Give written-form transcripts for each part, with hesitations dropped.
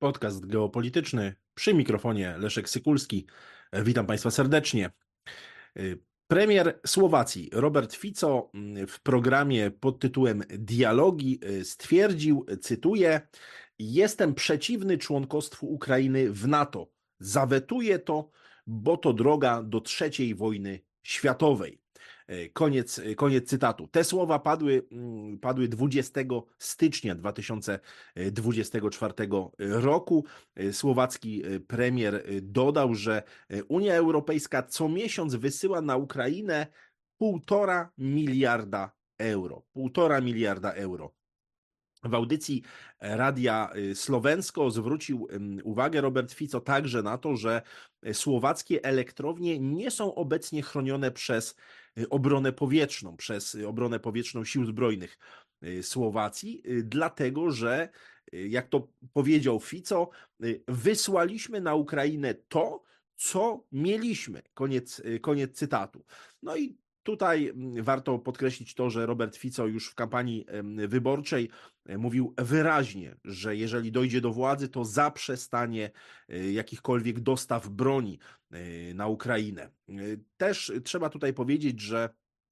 Podcast geopolityczny. Przy mikrofonie Leszek Sykulski. Witam Państwa serdecznie. Premier Słowacji Robert Fico w programie pod tytułem Dialogi stwierdził, cytuję: Jestem przeciwny członkostwu Ukrainy w NATO. Zawetuję to, bo to droga do trzeciej wojny światowej. Koniec cytatu. Te słowa padły 20 stycznia 2024 roku. Słowacki premier dodał, że Unia Europejska co miesiąc wysyła na Ukrainę 1,5 miliarda euro. 1,5 miliarda euro. W audycji Radia Słowensko zwrócił uwagę Robert Fico także na to, że słowackie elektrownie nie są obecnie chronione przez obronę powietrzną Sił Zbrojnych Słowacji, dlatego że, jak to powiedział Fico, wysłaliśmy na Ukrainę to, co mieliśmy. Koniec cytatu. No i tutaj warto podkreślić to, że Robert Fico już w kampanii wyborczej mówił wyraźnie, że jeżeli dojdzie do władzy, to zaprzestanie jakichkolwiek dostaw broni na Ukrainę. Też trzeba tutaj powiedzieć, że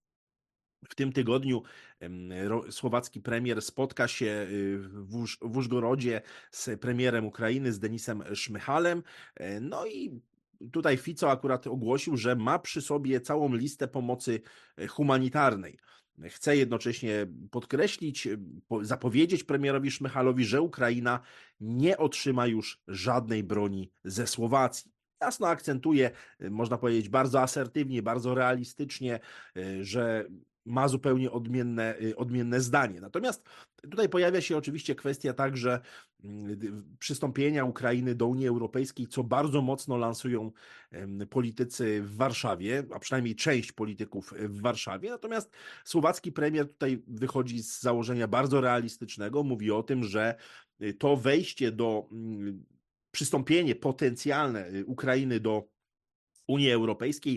w tym tygodniu słowacki premier spotka się w Użgorodzie z premierem Ukrainy, z Denisem Szmyhalem. No i tutaj Fico akurat ogłosił, że ma przy sobie całą listę pomocy humanitarnej. Chce jednocześnie podkreślić, zapowiedzieć premierowi Szmyhalowi, że Ukraina nie otrzyma już żadnej broni ze Słowacji. Jasno akcentuje, można powiedzieć bardzo asertywnie, bardzo realistycznie, że ma zupełnie odmienne zdanie. Natomiast tutaj pojawia się oczywiście kwestia także przystąpienia Ukrainy do Unii Europejskiej, co bardzo mocno lansują politycy w Warszawie, a przynajmniej część polityków w Warszawie. Natomiast słowacki premier tutaj wychodzi z założenia bardzo realistycznego, mówi o tym, że to wejście przystąpienie potencjalne Ukrainy do Unii Europejskiej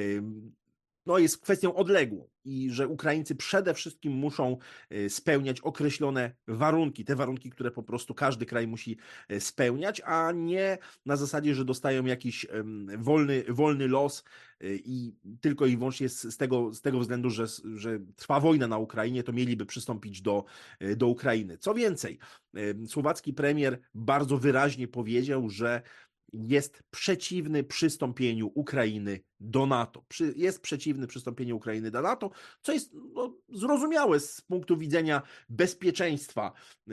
jest kwestią odległą i że Ukraińcy przede wszystkim muszą spełniać określone warunki, te warunki, które po prostu każdy kraj musi spełniać, a nie na zasadzie, że dostają jakiś wolny los i tylko i wyłącznie z tego względu, że trwa wojna na Ukrainie, to mieliby przystąpić do Ukrainy. Co więcej, słowacki premier bardzo wyraźnie powiedział, że jest przeciwny przystąpieniu Ukrainy do NATO. Jest przeciwny przystąpieniu Ukrainy do NATO, co jest zrozumiałe z punktu widzenia bezpieczeństwa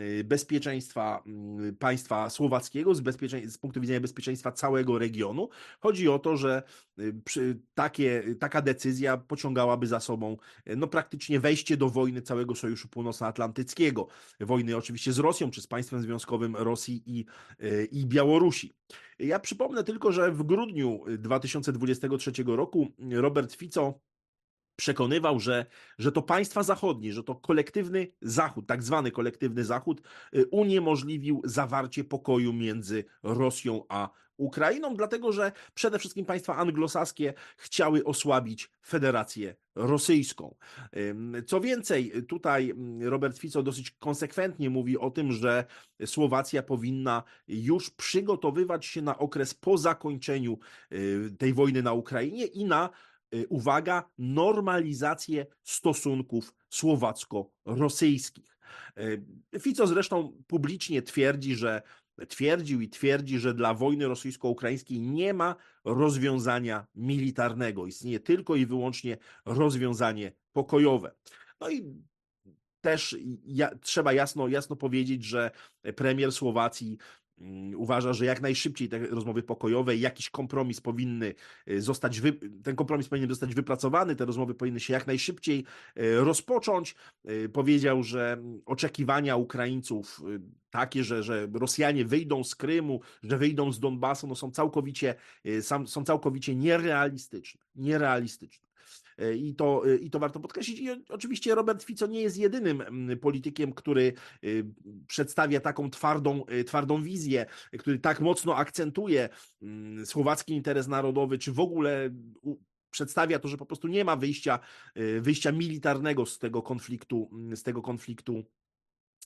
państwa słowackiego, z punktu widzenia bezpieczeństwa całego regionu. Chodzi o to, że taka decyzja pociągałaby za sobą praktycznie wejście do wojny całego Sojuszu Północnoatlantyckiego. Wojny oczywiście z Rosją, czy z państwem związkowym Rosji i Białorusi. Ja przypomnę tylko, że w grudniu 2023 roku Robert Fico przekonywał, że to państwa zachodnie, że to kolektywny Zachód, tak zwany kolektywny Zachód, uniemożliwił zawarcie pokoju między Rosją a Ukrainą, dlatego że przede wszystkim państwa anglosaskie chciały osłabić Federację Rosyjską. Co więcej, tutaj Robert Fico dosyć konsekwentnie mówi o tym, że Słowacja powinna już przygotowywać się na okres po zakończeniu tej wojny na Ukrainie i na, uwaga, normalizację stosunków słowacko-rosyjskich. Fico zresztą publicznie twierdzi, że dla wojny rosyjsko-ukraińskiej nie ma rozwiązania militarnego. Istnieje tylko i wyłącznie rozwiązanie pokojowe. No i też trzeba jasno powiedzieć, że premier Słowacji uważa, że jak najszybciej te rozmowy pokojowe, jakiś kompromis ten kompromis powinien zostać wypracowany, te rozmowy powinny się jak najszybciej rozpocząć. Powiedział, że oczekiwania Ukraińców takie, że Rosjanie wyjdą z Krymu, że wyjdą z Donbasu, są całkowicie nierealistyczne. I to warto podkreślić. I oczywiście Robert Fico nie jest jedynym politykiem, który przedstawia taką twardą wizję, który tak mocno akcentuje słowacki interes narodowy, czy w ogóle przedstawia to, że po prostu nie ma wyjścia militarnego z tego konfliktu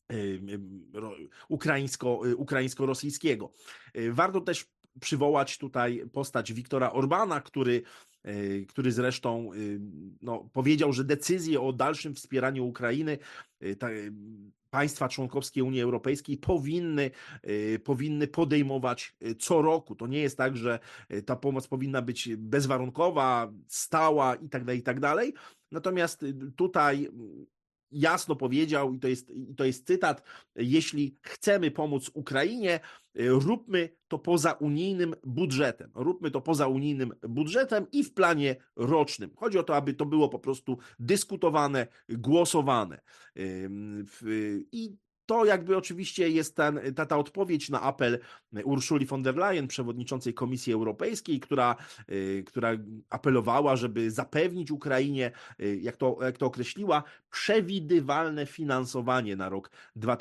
ukraińsko-rosyjskiego. Warto też przywołać tutaj postać Viktora Orbana, który zresztą no, powiedział, że decyzje o dalszym wspieraniu Ukrainy państwa członkowskie Unii Europejskiej powinny podejmować co roku. To nie jest tak, że ta pomoc powinna być bezwarunkowa, stała i tak dalej. Natomiast tutaj jasno powiedział, i to jest cytat: jeśli chcemy pomóc Ukrainie, róbmy to poza unijnym budżetem. Róbmy to poza unijnym budżetem i w planie rocznym. Chodzi o to, aby to było po prostu dyskutowane, głosowane. I to jakby oczywiście jest ta odpowiedź na apel Ursuli von der Leyen, przewodniczącej Komisji Europejskiej, która apelowała, żeby zapewnić Ukrainie, jak to określiła, przewidywalne finansowanie na rok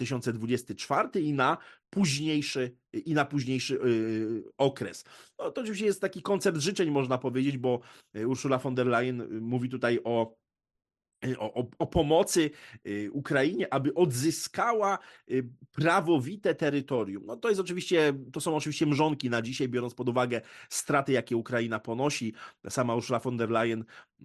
2024 i na późniejszy okres. No, to oczywiście jest taki koncert życzeń, można powiedzieć, bo Ursula von der Leyen mówi tutaj o pomocy Ukrainie, aby odzyskała prawowite terytorium. No to są oczywiście mrzonki na dzisiaj, biorąc pod uwagę straty, jakie Ukraina ponosi. Sama Ursula von der Leyen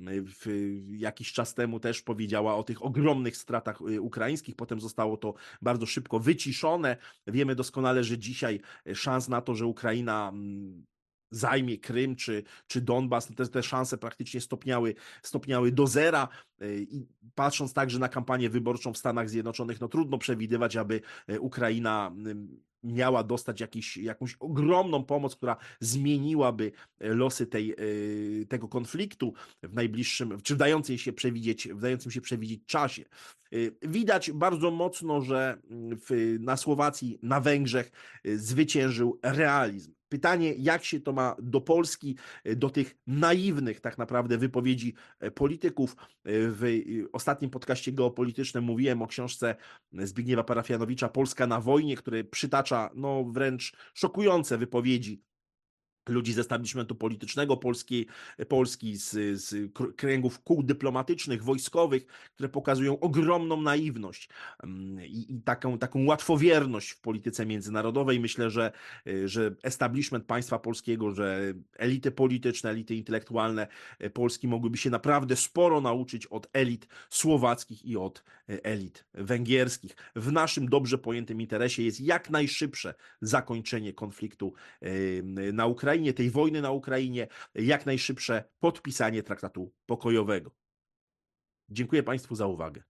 jakiś czas temu też powiedziała o tych ogromnych stratach ukraińskich, potem zostało to bardzo szybko wyciszone. Wiemy doskonale, że dzisiaj szans na to, że Ukraina zajmie Krym czy Donbas, te szanse praktycznie stopniały do zera. I patrząc także na kampanię wyborczą w Stanach Zjednoczonych, no trudno przewidywać, aby Ukraina miała dostać jakąś ogromną pomoc, która zmieniłaby losy tego konfliktu w najbliższym, czy w dającym się przewidzieć czasie. Widać bardzo mocno, że na Słowacji, na Węgrzech zwyciężył realizm. Pytanie, jak się to ma do Polski, do tych naiwnych tak naprawdę wypowiedzi polityków. W ostatnim podcaście geopolitycznym mówiłem o książce Zbigniewa Parafianowicza "Polska na wojnie", który przytacza no wręcz szokujące wypowiedzi ludzi z establishmentu politycznego Polski, z kręgów kół dyplomatycznych, wojskowych, które pokazują ogromną naiwność i taką łatwowierność w polityce międzynarodowej. Myślę, że establishment państwa polskiego, że elity polityczne, elity intelektualne Polski mogłyby się naprawdę sporo nauczyć od elit słowackich i od elit węgierskich. W naszym dobrze pojętym interesie jest jak najszybsze zakończenie konfliktu na Ukrainie, tej wojny na Ukrainie, jak najszybsze podpisanie traktatu pokojowego. Dziękuję Państwu za uwagę.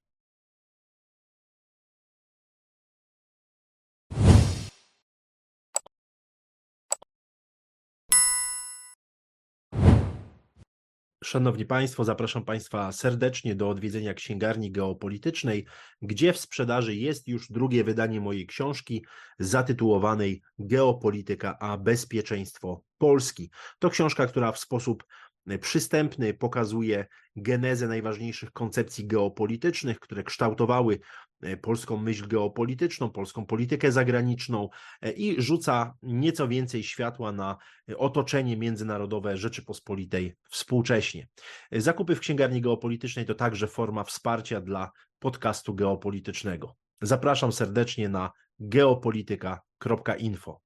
Szanowni Państwo, zapraszam Państwa serdecznie do odwiedzenia Księgarni Geopolitycznej, gdzie w sprzedaży jest już drugie wydanie mojej książki zatytułowanej "Geopolityka a bezpieczeństwo Polski". To książka, która w sposób przystępny pokazuje genezę najważniejszych koncepcji geopolitycznych, które kształtowały polską myśl geopolityczną, polską politykę zagraniczną i rzuca nieco więcej światła na otoczenie międzynarodowe Rzeczypospolitej współcześnie. Zakupy w Księgarni Geopolitycznej to także forma wsparcia dla podcastu geopolitycznego. Zapraszam serdecznie na geopolityka.info.